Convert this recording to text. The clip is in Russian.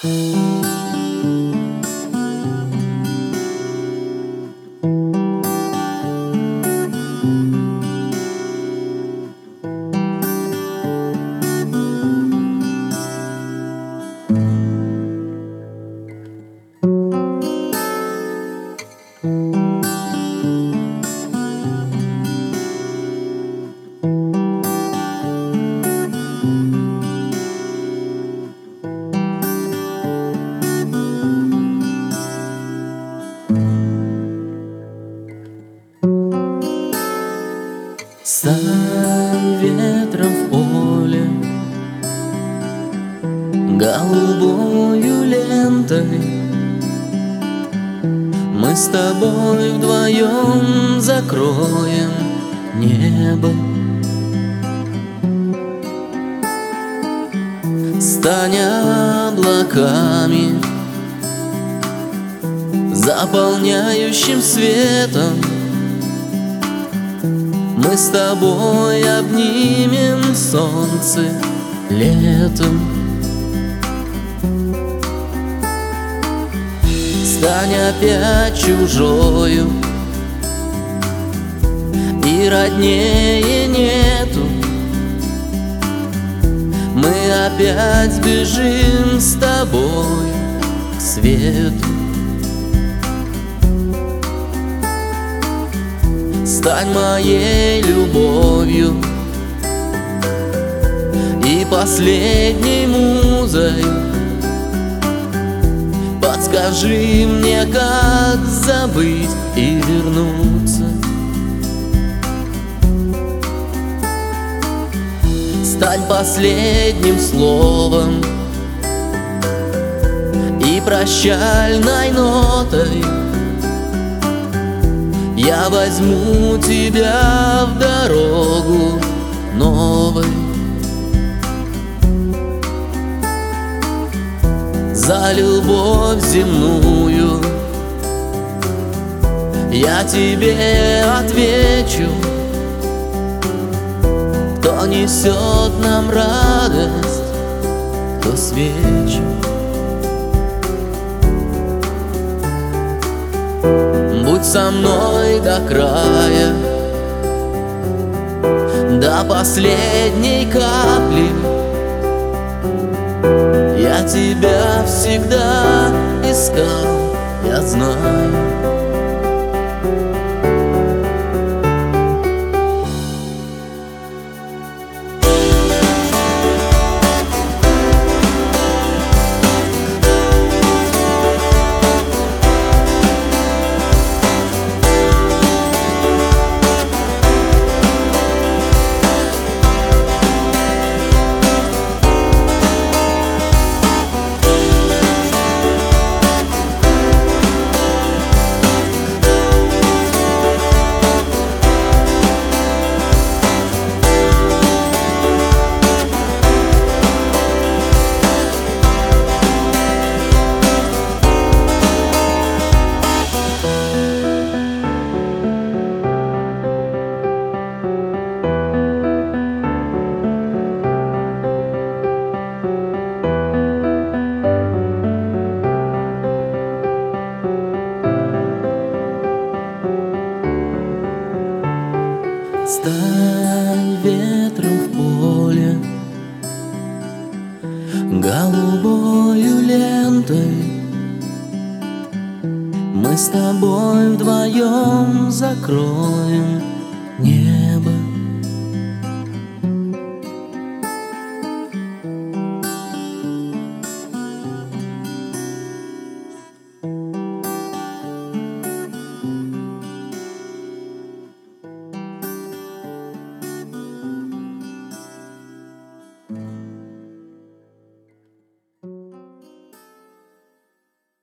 Стань ветром в поле, голубою лентой. Мы с тобой вдвоем закроем небо. Стань облаками, заполняющим светом. Мы с тобой обнимем солнце летом. Стань опять чужою, и роднее нету. Мы опять сбежим с тобой к свету. Стань моей любовью и последней музой. Подскажи мне, как забыть и вернуться. Стань последним словом и прощальной нотой. Я возьму тебя в дорогу новой. За любовь земную я тебе отвечу. Кто несет нам радость, кто свечу. Будь со мной до края, до последней капли. Я тебя всегда искал, я знаю. Стань ветром в поле, голубою лентой. Мы с тобой вдвоем закроем небо.